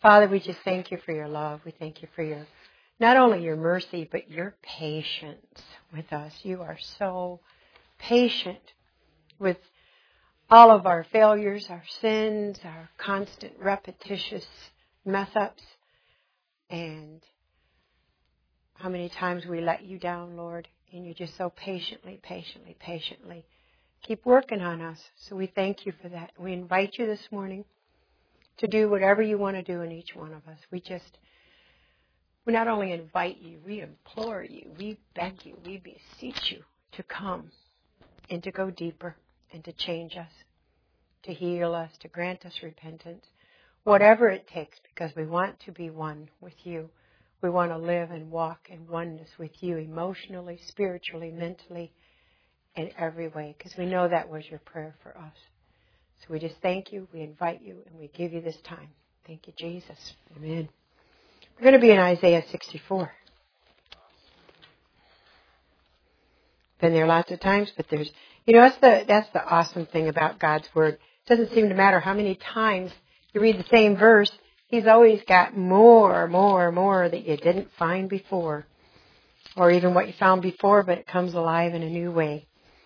Father, we just thank you for your love. We thank you for your, not only your mercy, but your patience with us. You are so patient with all of our failures, our sins, our constant repetitious mess-ups, and how many times we let you down, Lord, and you just so patiently keep working on us. So we thank you for that. We invite you this morning to do whatever you want to do in each one of us. We not only invite you, we implore you, we beg you, we beseech you to come and to go deeper and to change us, to heal us, to grant us repentance, whatever it takes, because we want to be one with you. We want to live and walk in oneness with you emotionally, spiritually, mentally, in every way, because we know that was your prayer for us. So we just thank you, we invite you, and we give you this time. Thank you, Jesus. Amen. We're going to be in Isaiah 64. Been there lots of times, but there's, that's the awesome thing about God's Word. It doesn't seem to matter how many times you read the same verse, He's always got more that you didn't find before. Or even what you found before, but it comes alive in a new way.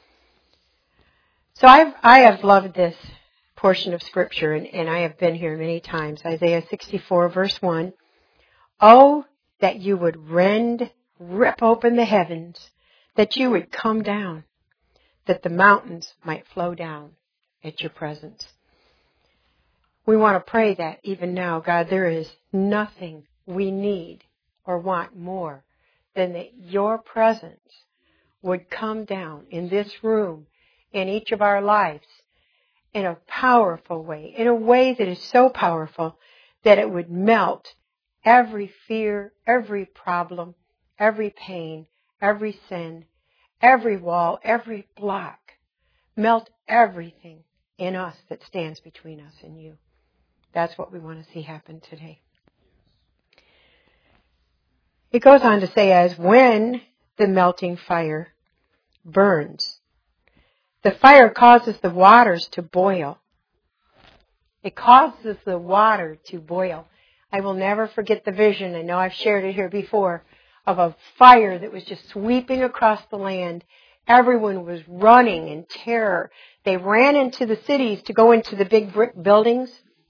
So I have loved this portion of Scripture, and I have been here many times. Isaiah 64, verse 1. Oh, that you would rip open the heavens, that you would come down, that the mountains might flow down at your presence. We want to pray that even now, God, there is nothing we need or want more than that your presence would come down in this room, in each of our lives, in a powerful way, in a way that is so powerful that it would melt every fear, every problem, every pain, every sin, every wall, every block. Melt everything in us that stands between us and you. That's what we want to see happen today. It goes on to say, as when the melting fire burns, the fire causes the waters to boil. It causes the water to boil. I will never forget the vision, I know I've shared it here before, of a fire that was just sweeping across the land. Everyone was running in terror. They ran into the cities to go into the big brick buildings.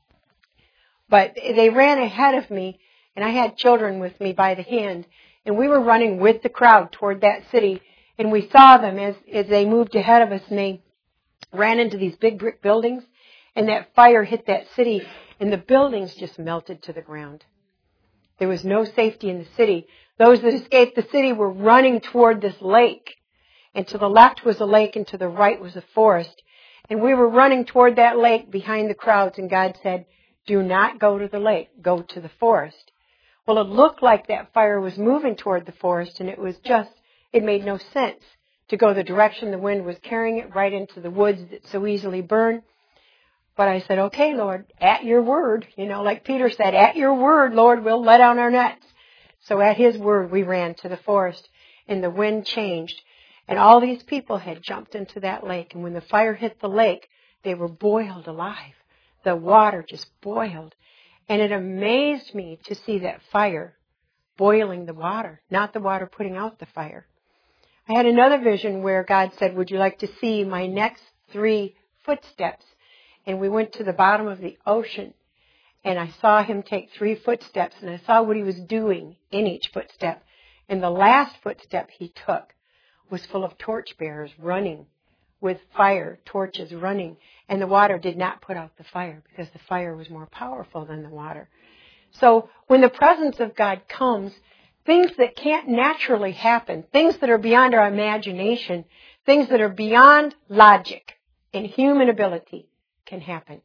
But they ran ahead of me, and I had children with me by the hand, and we were running with the crowd toward that city, and we saw them as they moved ahead of us, and they ran into these big brick buildings, and that fire hit that city, and the buildings just melted to the ground. There was no safety in the city. Those that escaped the city were running toward this lake, and to the left was a lake, and to the right was a forest, and we were running toward that lake behind the crowds, and God said, do not go to the lake, go to the forest. Well, it looked like that fire was moving toward the forest, and it made no sense to go the direction the wind was carrying it, right into the woods that so easily burn. But I said, okay, Lord, at your word, like Peter said, at your word, Lord, we'll let down our nets. So at his word, we ran to the forest, and the wind changed, and all these people had jumped into that lake, and when the fire hit the lake, they were boiled alive. The water just boiled. And it amazed me to see that fire boiling the water, not the water putting out the fire. I had another vision where God said, would you like to see my next 3 footsteps? And we went to the bottom of the ocean, and I saw him take 3 footsteps, and I saw what he was doing in each footstep. And the last footstep he took was full of torchbearers running with fire, torches running, and the water did not put out the fire because the fire was more powerful than the water. So when the presence of God comes, things that can't naturally happen, things that are beyond our imagination, things that are beyond logic and human ability can happen.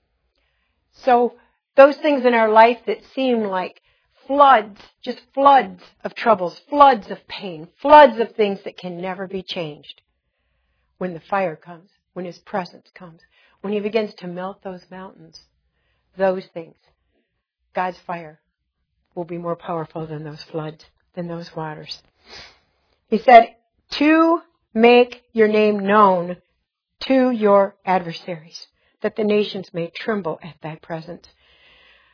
So those things in our life that seem like floods, just floods of troubles, floods of pain, floods of things that can never be changed. When the fire comes, when his presence comes, when he begins to melt those mountains, those things, God's fire will be more powerful than those floods, than those waters. He said, to make your name known to your adversaries, that the nations may tremble at thy presence.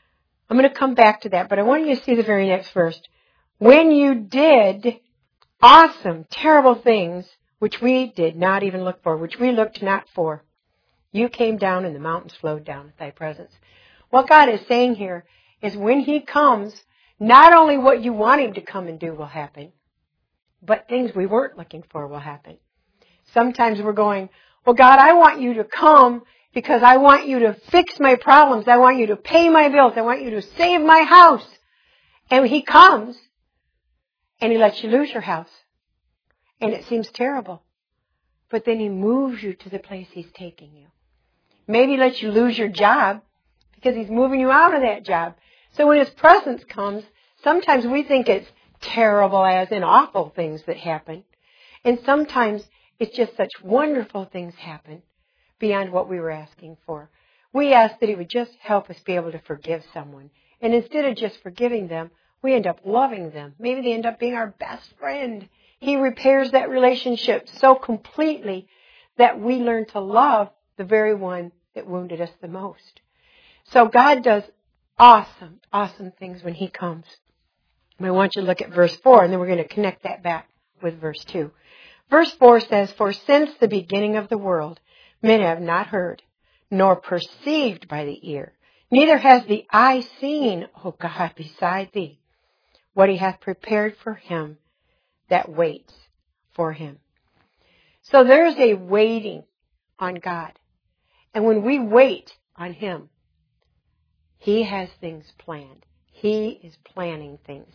I'm going to come back to that, but I want you to see the very next verse. When you did awesome, terrible things, which we did not even look for, which we looked not for, you came down and the mountains flowed down at thy presence. What God is saying here is when he comes, not only what you want him to come and do will happen, but things we weren't looking for will happen. Sometimes we're going, well, God, I want you to come because I want you to fix my problems. I want you to pay my bills. I want you to save my house. And he comes and he lets you lose your house. And it seems terrible. But then he moves you to the place he's taking you. Maybe he lets you lose your job because he's moving you out of that job. So when his presence comes, sometimes we think it's terrible as in awful things that happen. And sometimes it's just such wonderful things happen beyond what we were asking for. We ask that he would just help us be able to forgive someone. And instead of just forgiving them, we end up loving them. Maybe they end up being our best friend. He repairs that relationship so completely that we learn to love the very one that wounded us the most. So God does awesome, awesome things when he comes. I want you to look at verse 4, and then we're going to connect that back with verse 2. Verse 4 says, for since the beginning of the world, men have not heard, nor perceived by the ear, neither has the eye seen, O God, beside thee, what he hath prepared for him that waits for him. So there's a waiting on God. And when we wait on him, he has things planned. He is planning things.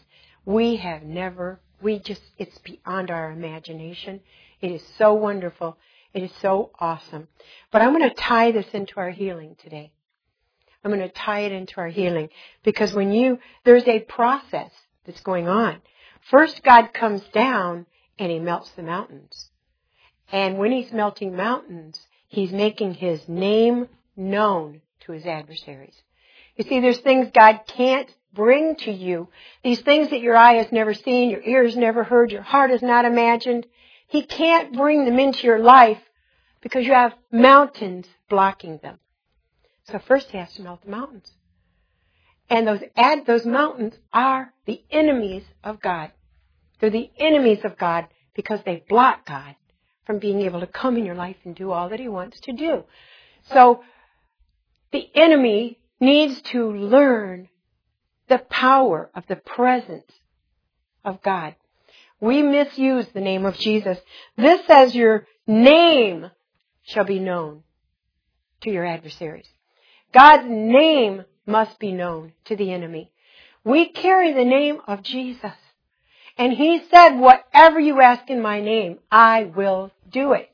It's beyond our imagination. It is so wonderful. It is so awesome. But I'm going to tie this into our healing today. I'm going to tie it into our healing because there's a process that's going on. First, God comes down and he melts the mountains. And when he's melting mountains, he's making his name known to his adversaries. You see, there's things God can't bring to you. These things that your eye has never seen, your ear has never heard, your heart has not imagined. He can't bring them into your life because you have mountains blocking them. So first he has to melt the mountains. And those mountains are the enemies of God. They're the enemies of God because they block God from being able to come in your life and do all that he wants to do. So the enemy needs to learn the power of the presence of God. We misuse the name of Jesus. This says your name shall be known to your adversaries. God's name must be known to the enemy. We carry the name of Jesus. And he said, whatever you ask in my name, I will do it.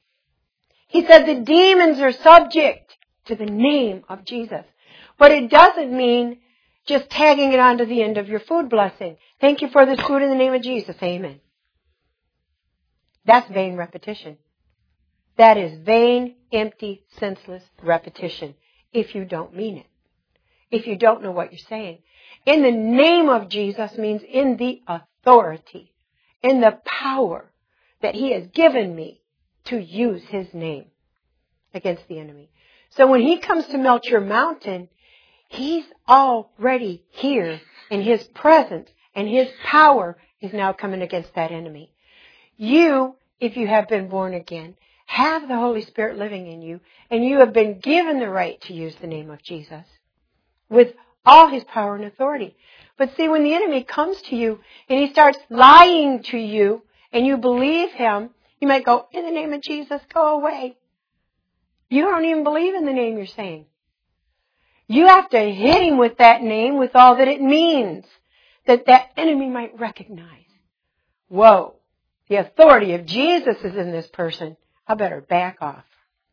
He said the demons are subject to the name of Jesus. But it doesn't mean just tagging it onto the end of your food blessing. Thank you for this food in the name of Jesus. Amen. That's vain repetition. That is vain, empty, senseless repetition if you don't mean it. If you don't know what you're saying. In the name of Jesus means in the authority, in the power that he has given me to use his name against the enemy. So when he comes to melt your mountain, he's already here in his presence, and his power is now coming against that enemy. You, if you have been born again, have the Holy Spirit living in you, and you have been given the right to use the name of Jesus with all his power and authority. But see, when the enemy comes to you and he starts lying to you and you believe him, you might go, in the name of Jesus, go away. You don't even believe in the name you're saying. You have to hit him with that name with all that it means, that enemy might recognize. Whoa, the authority of Jesus is in this person. I better back off.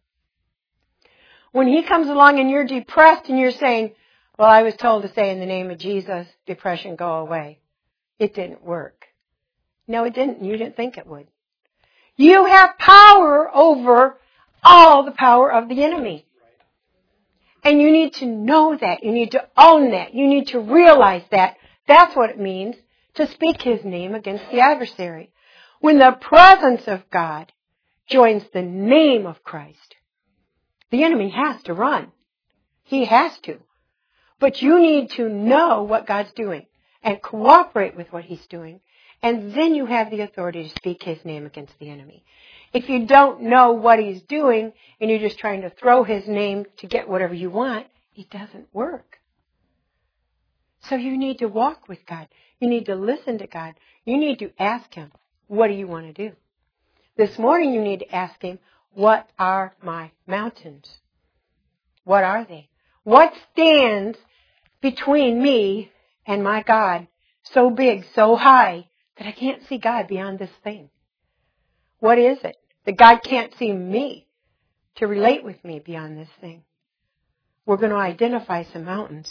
When he comes along and you're depressed and you're saying, well, I was told to say in the name of Jesus, depression, go away. It didn't work. No, it didn't. You didn't think it would. You have power over all the power of the enemy. And you need to know that. You need to own that. You need to realize that. That's what it means to speak his name against the adversary. When the presence of God joins the name of Christ, the enemy has to run. He has to. But you need to know what God's doing and cooperate with what He's doing. And then you have the authority to speak His name against the enemy. If you don't know what He's doing and you're just trying to throw His name to get whatever you want, it doesn't work. So you need to walk with God. You need to listen to God. You need to ask Him, what do you want to do? This morning you need to ask Him, what are my mountains? What are they? What stands between me and my God so big, so high, that I can't see God beyond this thing? What is it that God can't see me to relate with me beyond this thing? We're going to identify some mountains.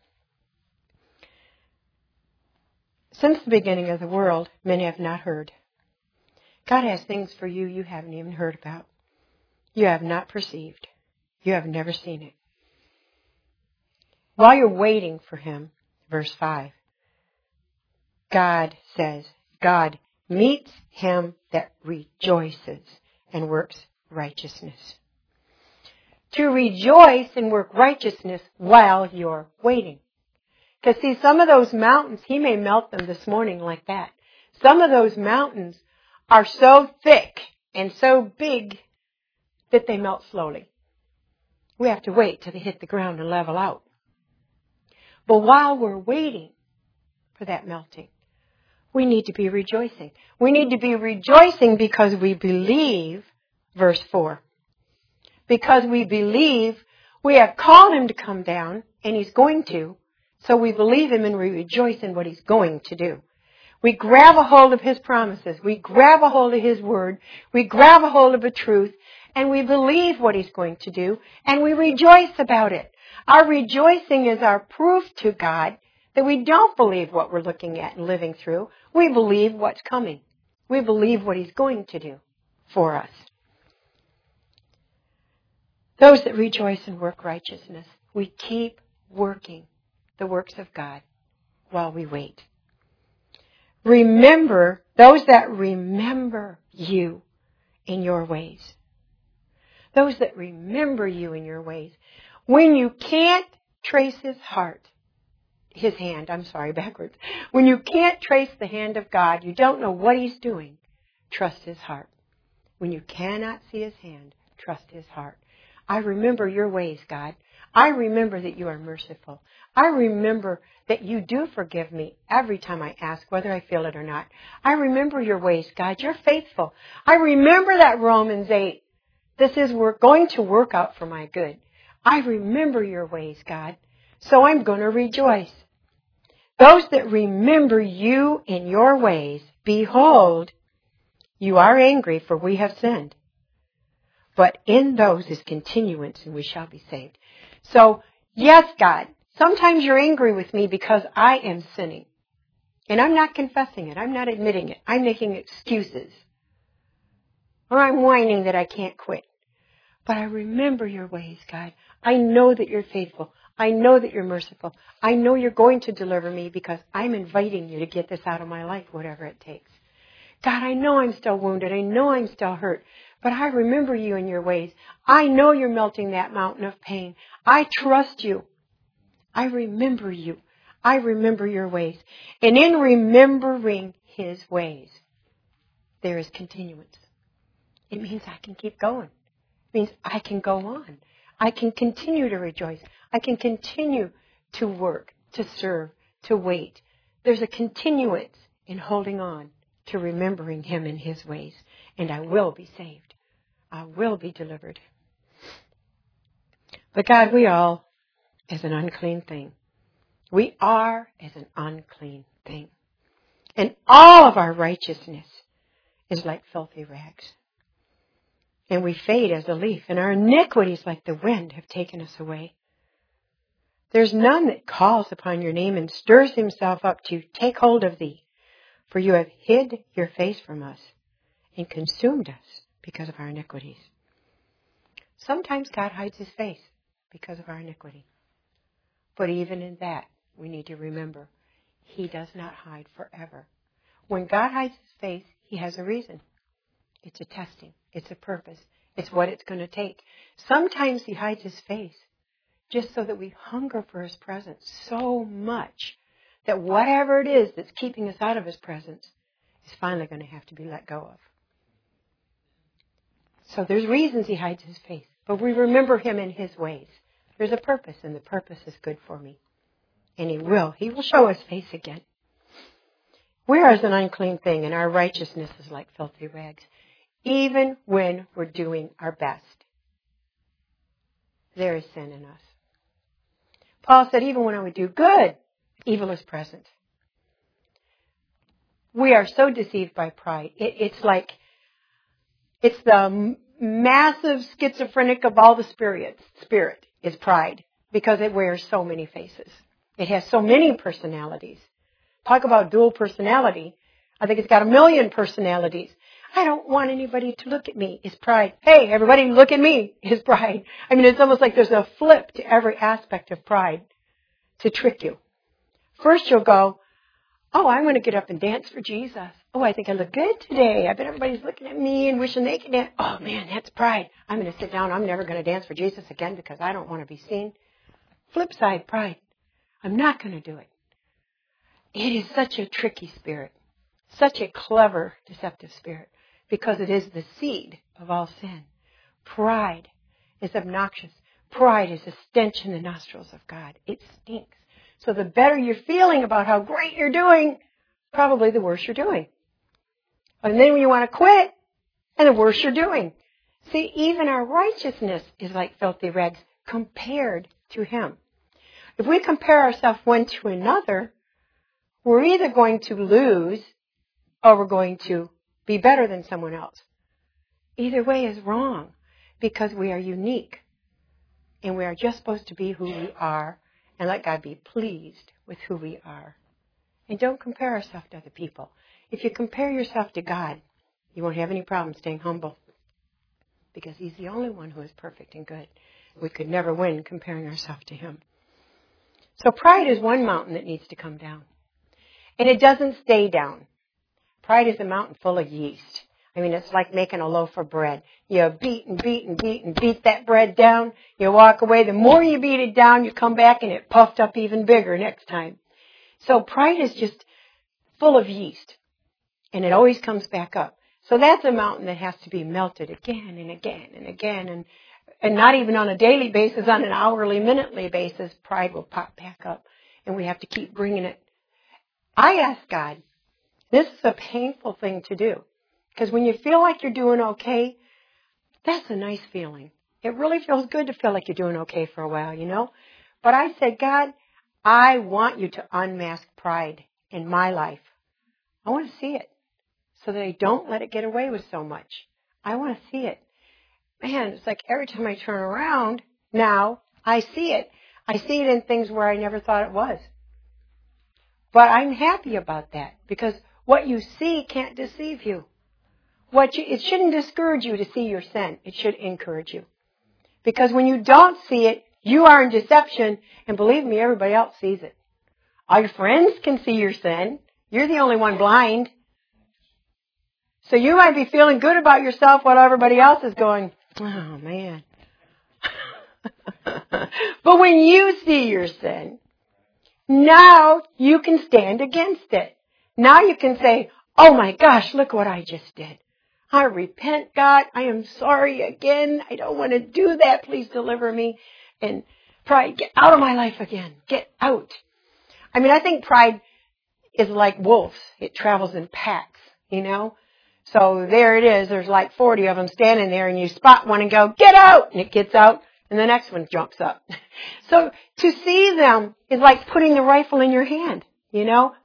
Since the beginning of the world, many have not heard. God has things for you you haven't even heard about. You have not perceived. You have never seen it. While you're waiting for Him, verse 5, God says, God meets him that rejoices and works righteousness. To rejoice and work righteousness while you're waiting. Because see, some of those mountains, He may melt them this morning like that. Some of those mountains are so thick and so big that they melt slowly. We have to wait till they hit the ground and level out. But while we're waiting for that melting, we need to be rejoicing. We need to be rejoicing because we believe, verse 4. Because we believe, we have called Him to come down, and He's going to. So we believe Him and we rejoice in what He's going to do. We grab a hold of His promises. We grab a hold of His word. We grab a hold of the truth. And we believe what He's going to do. And we rejoice about it. Our rejoicing is our proof to God that we don't believe what we're looking at and living through. We believe what's coming. We believe what He's going to do for us. Those that rejoice and work righteousness, we keep working the works of God while we wait. Remember, those that remember you in your ways. Those that remember you in your ways. When you can't trace His hand, backwards. When you can't trace the hand of God, you don't know what He's doing, trust His heart. When you cannot see His hand, trust His heart. I remember your ways, God. I remember that you are merciful. I remember that you do forgive me every time I ask, whether I feel it or not. I remember your ways, God. You're faithful. I remember that Romans 8. This is going to work out for my good. I remember your ways, God. So I'm going to rejoice. Those that remember you in your ways, behold, you are angry, for we have sinned. But in those is continuance, and we shall be saved. So, yes, God, sometimes you're angry with me because I am sinning. And I'm not confessing it. I'm not admitting it. I'm making excuses. Or I'm whining that I can't quit. But I remember your ways, God. I know that you're faithful. I know that you're merciful. I know you're going to deliver me because I'm inviting you to get this out of my life, whatever it takes. God, I know I'm still wounded. I know I'm still hurt. But I remember you in your ways. I know you're melting that mountain of pain. I trust you. I remember you. I remember your ways. And in remembering His ways, there is continuance. It means I can keep going. It means I can go on. I can continue to rejoice. I can continue to work, to serve, to wait. There's a continuance in holding on to remembering Him in His ways. And I will be saved. I will be delivered. But God, we all is an unclean thing. We are as an unclean thing. And all of our righteousness is like filthy rags. And we fade as a leaf, and our iniquities like the wind have taken us away. There's none that calls upon your name and stirs himself up to take hold of thee. For you have hid your face from us and consumed us because of our iniquities. Sometimes God hides His face because of our iniquity. But even in that, we need to remember, He does not hide forever. When God hides His face, He has a reason. It's a testing. It's a purpose. It's what it's going to take. Sometimes He hides His face just so that we hunger for His presence so much that whatever it is that's keeping us out of His presence is finally going to have to be let go of. So there's reasons He hides His face, but we remember Him in His ways. There's a purpose, and the purpose is good for me. And He will show His face again. We are as an unclean thing, and our righteousness is like filthy rags. Even when we're doing our best, there is sin in us. Paul said, even when I would do good, evil is present. We are so deceived by pride. It's the massive schizophrenic of all the spirit is pride, because it wears so many faces. It has so many personalities. Talk about dual personality. I think it's got 1 million personalities. I don't want anybody to look at me is pride. Hey, everybody, look at me is pride. I mean, it's almost like there's a flip to every aspect of pride to trick you. First you'll go, oh, I'm going to get up and dance for Jesus. Oh, I think I look good today. I bet everybody's looking at me and wishing they could dance. Oh, man, that's pride. I'm going to sit down. I'm never going to dance for Jesus again because I don't want to be seen. Flip side, pride. I'm not going to do it. It is such a tricky spirit, such a clever, deceptive spirit, because it is the seed of all sin. Pride is obnoxious. Pride is a stench in the nostrils of God. It stinks. So the better you're feeling about how great you're doing, probably the worse you're doing. And then when you want to quit, and the worse you're doing. See, even our righteousness is like filthy rags compared to Him. If we compare ourselves one to another, we're either going to lose or we're going to be better than someone else. Either way is wrong because we are unique and we are just supposed to be who we are and let God be pleased with who we are. And don't compare yourself to other people. If you compare yourself to God, you won't have any problem staying humble because He's the only one who is perfect and good. We could never win comparing ourselves to Him. So pride is one mountain that needs to come down. And it doesn't stay down. Pride is a mountain full of yeast. I mean, it's like making a loaf of bread. You beat and beat and beat and beat that bread down. You walk away. The more you beat it down, you come back and it puffed up even bigger next time. So pride is just full of yeast. And it always comes back up. So that's a mountain that has to be melted again and again and again. And not even on a daily basis, on an hourly, minutely basis, pride will pop back up. And we have to keep bringing it. I ask God, this is a painful thing to do. Because when you feel like you're doing okay, that's a nice feeling. It really feels good to feel like you're doing okay for a while, you know. But I said, God, I want you to unmask pride in my life. I want to see it so that I don't let it get away with so much. I want to see it. Man, it's like every time I turn around now, I see it. I see it in things where I never thought it was. But I'm happy about that because what you see can't deceive you. It shouldn't discourage you to see your sin. It should encourage you. Because when you don't see it, you are in deception, and believe me, everybody else sees it. All your friends can see your sin. You're the only one blind. So you might be feeling good about yourself while everybody else is going, oh man. But when you see your sin, now you can stand against it. Now you can say, oh my gosh, look what I just did. I repent, God. I am sorry again. I don't want to do that. Please deliver me. And pride, get out of my life again. Get out. I mean, I think pride is like wolves. It travels in packs, you know. So there it is. There's like 40 of them standing there and you spot one and go, get out. And it gets out and the next one jumps up. So to see them is like putting the rifle in your hand, you know.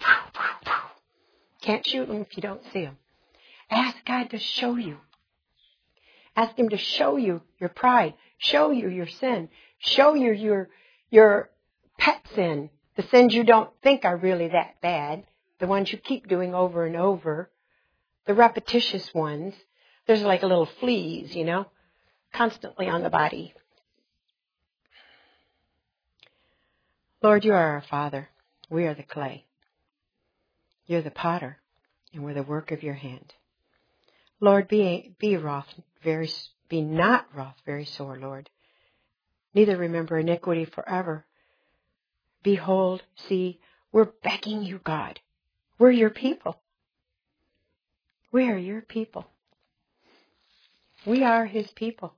Can't shoot them if you don't see them. Ask God to show you. Ask Him to show you your pride. Show you your sin. Show you your pet sin. The sins you don't think are really that bad. The ones you keep doing over and over. The repetitious ones. There's like little fleas, you know, constantly on the body. Lord, you are our Father. We are the clay. You're the potter, and we're the work of your hand. Lord, be not wroth, very sore, Lord. neither remember iniquity forever. Behold, see, we're begging you, God. We're your people. We are your people. We are his people.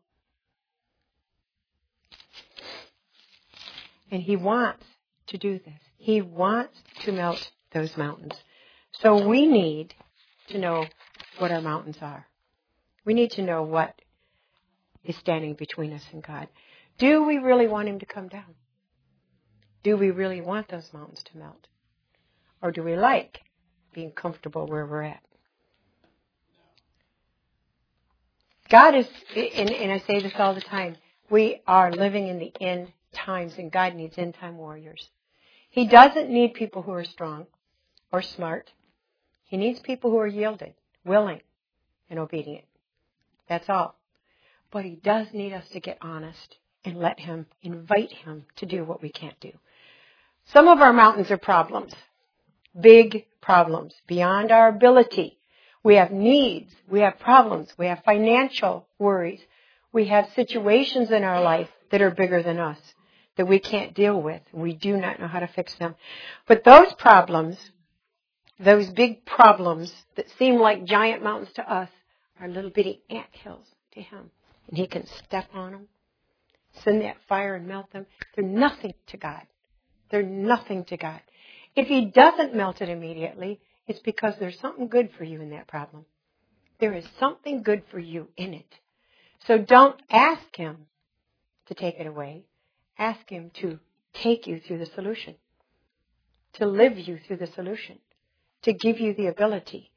And he wants to do this. He wants to melt those mountains. So we need to know what our mountains are. We need to know what is standing between us and God. Do we really want him to come down? Do we really want those mountains to melt? Or do we like being comfortable where we're at? God is, and I say this all the time, we are living in the end times, and God needs end time warriors. He doesn't need people who are strong or smart. He needs people who are yielded, willing, and obedient. That's all. But he does need us to get honest and let him, invite him to do what we can't do. Some of our mountains are problems, big problems, beyond our ability. We have needs, we have problems, we have financial worries. We have situations in our life that are bigger than us, that we can't deal with. We do not know how to fix them. But those problems, those big problems that seem like giant mountains to us, are little bitty anthills to him. And he can step on them, send that fire and melt them. They're nothing to God. They're nothing to God. If he doesn't melt it immediately, it's because there's something good for you in that problem. There is something good for you in it. So don't ask him to take it away. Ask him to take you through the solution, to live you through the solution, to give you the ability.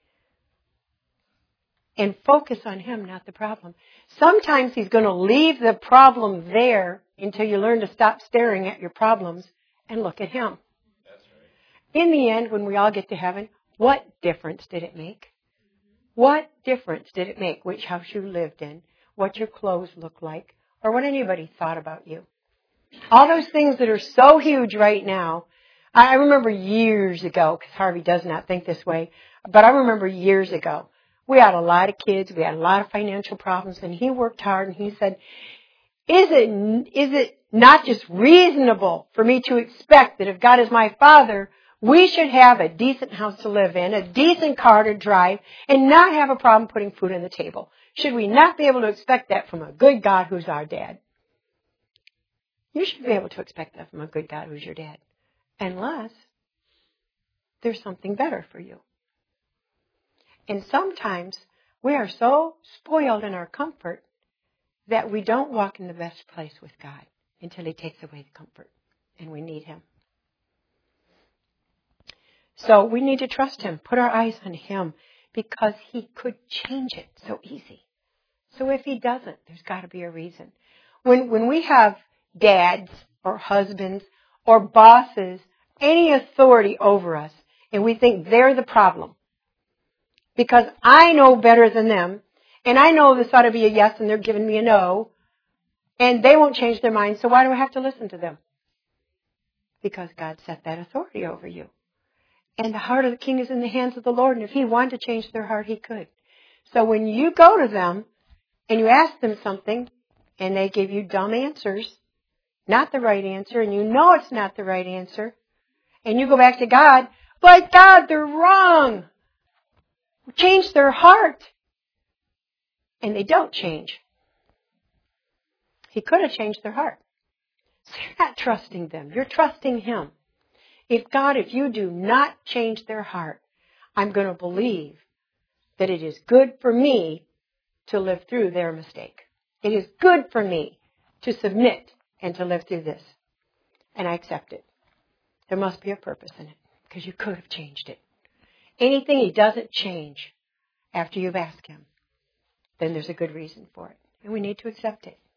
And focus on him, not the problem. Sometimes he's going to leave the problem there until you learn to stop staring at your problems and look at him. That's right. In the end, when we all get to heaven, what difference did it make? What difference did it make which house you lived in, what your clothes looked like, or what anybody thought about you? All those things that are so huge right now. I remember years ago, because Harvey does not think this way, but I remember years ago, we had a lot of kids, we had a lot of financial problems, and he worked hard, and he said, is it not just reasonable for me to expect that if God is my Father, we should have a decent house to live in, a decent car to drive, and not have a problem putting food on the table? Should we not be able to expect that from a good God who's our dad? You should be able to expect that from a good God who's your dad, unless there's something better for you. And sometimes we are so spoiled in our comfort that we don't walk in the best place with God until he takes away the comfort, and we need him. So we need to trust him, put our eyes on him, because he could change it so easy. So if he doesn't, there's got to be a reason. When we have dads or husbands or bosses, any authority over us, and we think they're the problem, because I know better than them, and I know this ought to be a yes and they're giving me a no, and they won't change their mind, so why do I have to listen to them? Because God set that authority over you. And the heart of the king is in the hands of the Lord, and if he wanted to change their heart, he could. So when you go to them and you ask them something and they give you dumb answers, not the right answer, and you know it's not the right answer, and you go back to God, but God, they're wrong. Change their heart. And they don't change. He could have changed their heart. So you're not trusting them. You're trusting him. If God, if you do not change their heart, I'm going to believe that it is good for me to live through their mistake. It is good for me to submit and to live through this. And I accept it. There must be a purpose in it, because you could have changed it. Anything he doesn't change after you've asked him, then there's a good reason for it. And we need to accept it.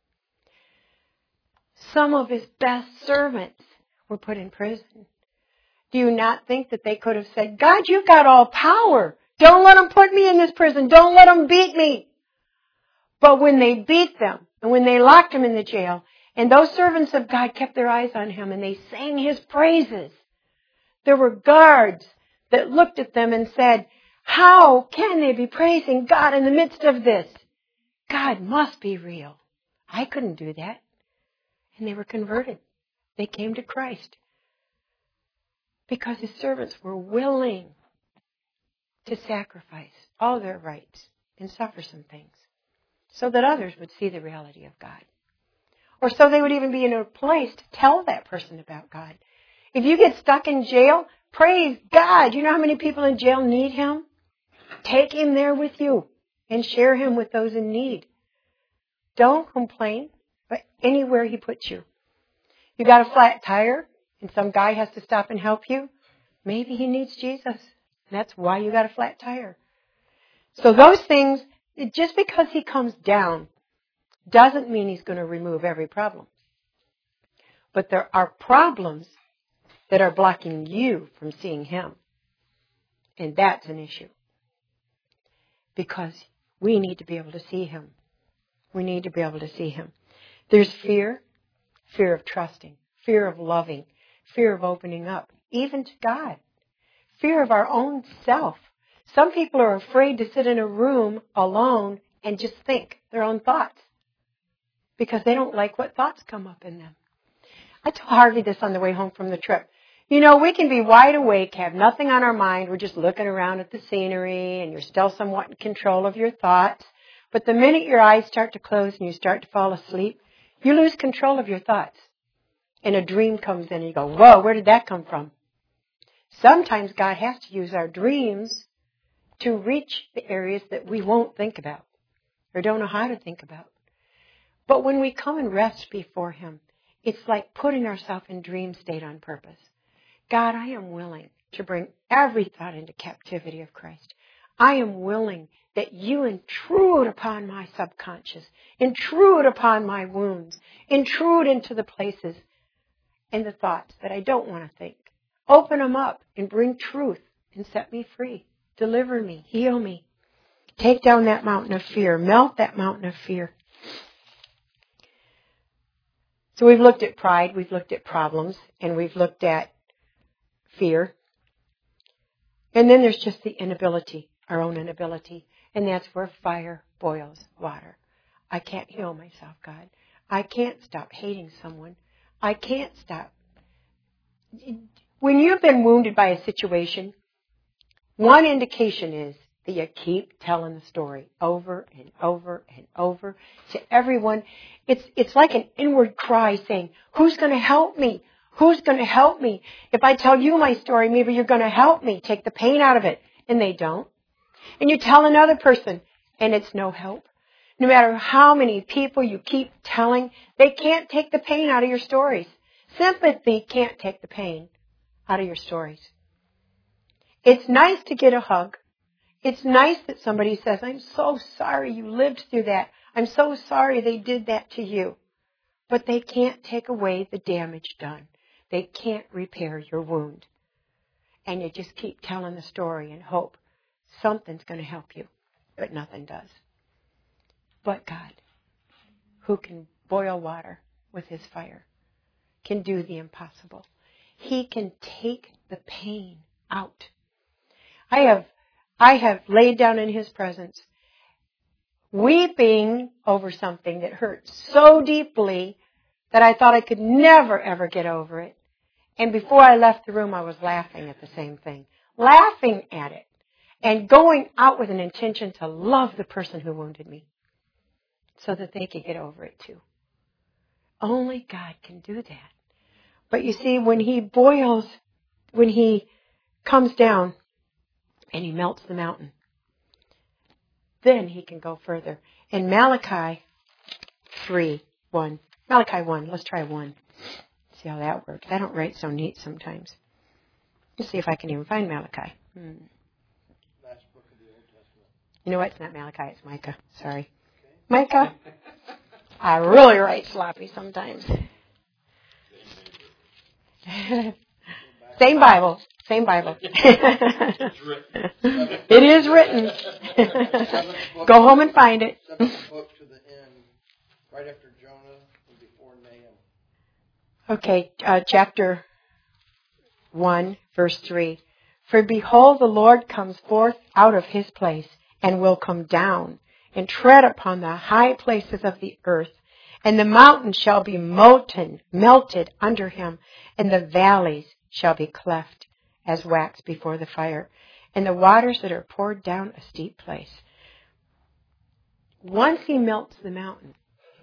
Some of his best servants were put in prison. Do you not think that they could have said, God, you've got all power. Don't let them put me in this prison. Don't let them beat me. But when they beat them and when they locked him in the jail, and those servants of God kept their eyes on him and they sang his praises, there were guards that looked at them and said, how can they be praising God in the midst of this? God must be real. I couldn't do that. And they were converted. They came to Christ. Because his servants were willing to sacrifice all their rights and suffer some things so that others would see the reality of God. Or so they would even be in a place to tell that person about God. If you get stuck in jail, praise God. You know how many people in jail need him? Take him there with you and share him with those in need. Don't complain, but anywhere he puts you. You got a flat tire and some guy has to stop and help you. Maybe he needs Jesus. That's why you got a flat tire. So those things, just because he comes down, doesn't mean he's going to remove every problem. But there are problems that are blocking you from seeing him. And that's an issue. Because we need to be able to see him. We need to be able to see him. There's fear of trusting, fear of loving, fear of opening up, even to God. Fear of our own self. Some people are afraid to sit in a room alone and just think their own thoughts because they don't like what thoughts come up in them. I told Harvey this on the way home from the trip. You know, we can be wide awake, have nothing on our mind. We're just looking around at the scenery and you're still somewhat in control of your thoughts. But the minute your eyes start to close and you start to fall asleep, you lose control of your thoughts. And a dream comes in and you go, whoa, where did that come from? Sometimes God has to use our dreams to reach the areas that we won't think about or don't know how to think about. But when we come and rest before him, it's like putting ourselves in dream state on purpose. God, I am willing to bring every thought into captivity of Christ. I am willing that you intrude upon my subconscious, intrude upon my wounds, intrude into the places and the thoughts that I don't want to think. Open them up and bring truth and set me free. Deliver me, heal me. Take down that mountain of fear, melt that mountain of fear. So we've looked at pride, we've looked at problems, and we've looked at fear. And then there's just the inability, our own inability. And that's where fire boils water. I can't heal myself, God. I can't stop hating someone. I can't stop. When you've been wounded by a situation, one indication is that you keep telling the story over and over and over to everyone. It's like an inward cry saying, who's going to help me? Who's going to help me? If I tell you my story, maybe you're going to help me take the pain out of it. And they don't. And you tell another person, and it's no help. No matter how many people you keep telling, they can't take the pain out of your stories. Sympathy can't take the pain out of your stories. It's nice to get a hug. It's nice that somebody says, I'm so sorry you lived through that. I'm so sorry they did that to you. But they can't take away the damage done. They can't repair your wound. And you just keep telling the story and hope something's going to help you. But nothing does. But God, who can boil water with his fire, can do the impossible. He can take the pain out. I have laid down in his presence, weeping over something that hurt so deeply that I thought I could never, ever get over it. And before I left the room, I was laughing at the same thing. Laughing at it. And going out with an intention to love the person who wounded me. So that they could get over it too. Only God can do that. But you see, when he boils, when he comes down and he melts the mountain, then he can go further. In Malachi 3:1. Malachi 1. Let's try 1. See how that works. I don't write so neat sometimes. Let's see if I can even find Malachi. Last book of the Old Testament. You know what? It's not Malachi. It's Micah. Sorry. Micah. I really write sloppy sometimes. Same Bible. Same Bible. It is written. Go home and find it. Seventh book to the end, right after Jonah and before Nahum. Okay, chapter 1, verse 3. For behold, the Lord comes forth out of his place and will come down and tread upon the high places of the earth And the mountains shall be melted under him, and the valleys shall be cleft as wax before the fire, and the waters that are poured down a steep place. Once he melts the mountain,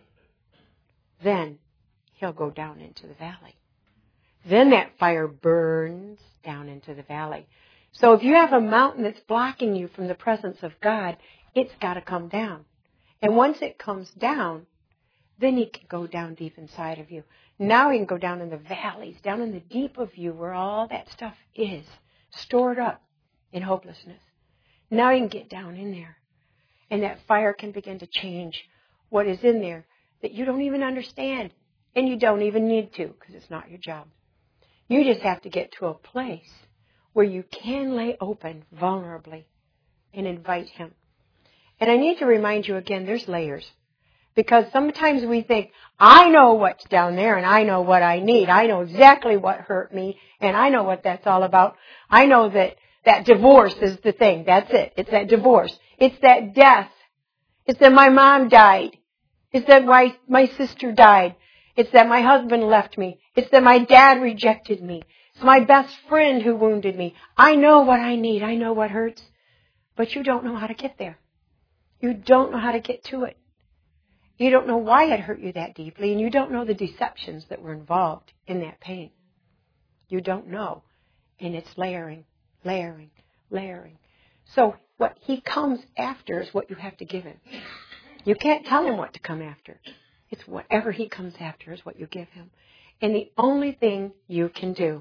then he'll go down into the valley. Then that fire burns down into the valley. So if you have a mountain that's blocking you from the presence of God, it's got to come down. And once it comes down, then he can go down deep inside of you. Now he can go down in the valleys, down in the deep of you where all that stuff is stored up in hopelessness. Now he can get down in there. And that fire can begin to change what is in there that you don't even understand. And you don't even need to, because it's not your job. You just have to get to a place where you can lay open vulnerably and invite him. And I need to remind you again, there's layers. Because sometimes we think, I know what's down there and I know what I need. I know exactly what hurt me and I know what that's all about. I know that divorce is the thing. That's it. It's that divorce. It's that death. It's that my mom died. It's that my sister died. It's that my husband left me. It's that my dad rejected me. It's my best friend who wounded me. I know what I need. I know what hurts. But you don't know how to get there. You don't know how to get to it. You don't know why it hurt you that deeply, and you don't know the deceptions that were involved in that pain. You don't know. And it's layering, layering, layering. So what he comes after is what you have to give him. You can't tell him what to come after. It's whatever he comes after is what you give him. And the only thing you can do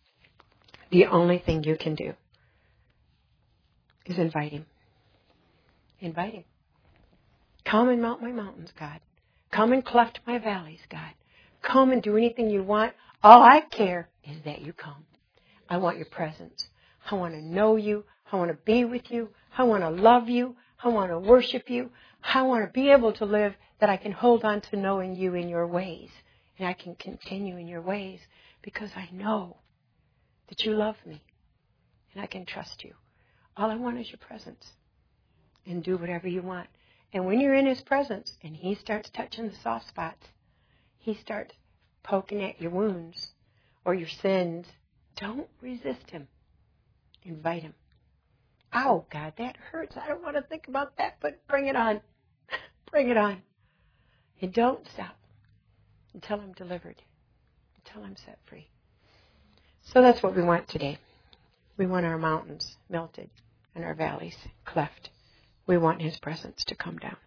is invite him. Invite him. Come and mount my mountains, God. Come and cleft my valleys, God. Come and do anything you want. All I care is that you come. I want your presence. I want to know you. I want to be with you. I want to love you. I want to worship you. I want to be able to live that I can hold on to knowing you in your ways. And I can continue in your ways because I know that you love me. And I can trust you. All I want is your presence. And do whatever you want. And when you're in his presence and he starts touching the soft spots, he starts poking at your wounds or your sins, don't resist him. Invite him. Oh, God, that hurts. I don't want to think about that, but bring it on. Bring it on. And don't stop until I'm delivered, until I'm set free. So that's what we want today. We want our mountains melted and our valleys cleft. We want his presence to come down.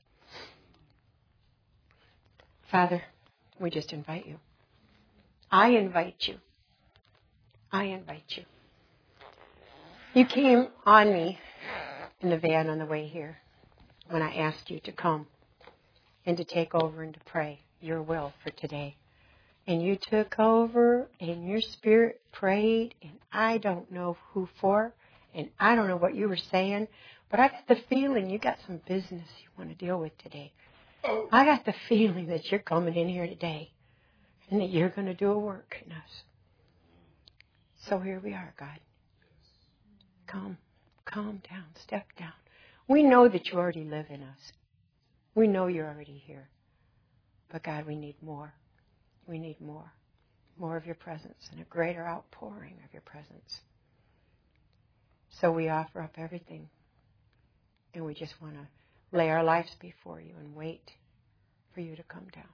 Father, we just invite you. I invite you. I invite you. You came on me in the van on the way here when I asked you to come and to take over and to pray your will for today. And you took over and your spirit prayed, and I don't know who for, and I don't know what you were saying, but I got the feeling you got some business you want to deal with today. I got the feeling that you're coming in here today and that you're going to do a work in us. So here we are, God. Calm down, step down. We know that you already live in us. We know you're already here. But God, we need more. We need more. More of your presence and a greater outpouring of your presence. So we offer up everything. And we just want to lay our lives before you and wait for you to come down.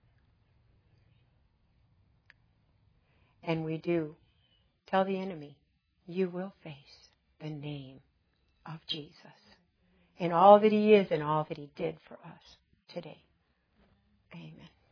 And we do tell the enemy, you will face the name of Jesus and all that he is and all that he did for us today. Amen.